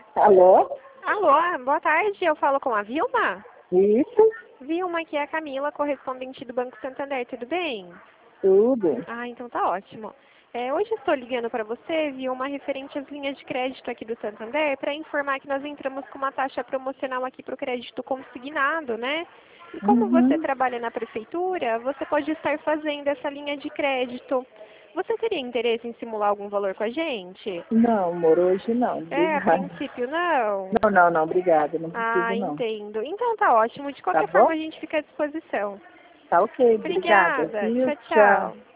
Alô? Alô, boa tarde. Eu falo com a Vilma? Isso? Vilma, aqui é a Camila, correspondente do Banco Santander. Tudo bem? Tudo. Ah, então tá ótimo. Hoje estou ligando para você, Vilma, referente às linhas de crédito aqui do Santander, para informar que nós entramos com uma taxa promocional aqui para o crédito consignado, né? E como você Uhum. trabalha na prefeitura, você pode estar fazendo essa linha de crédito. Você teria interesse em simular algum valor com a gente? Não, amor, hoje não. A Obrigada. princípio não. Não, obrigada. Não Ah, preciso, não. entendo. Então tá ótimo. De Tá qualquer forma, bom? a gente fica à disposição. Tá ok, obrigada. Obrigada. Viu? Tchau, Tchau. tchau.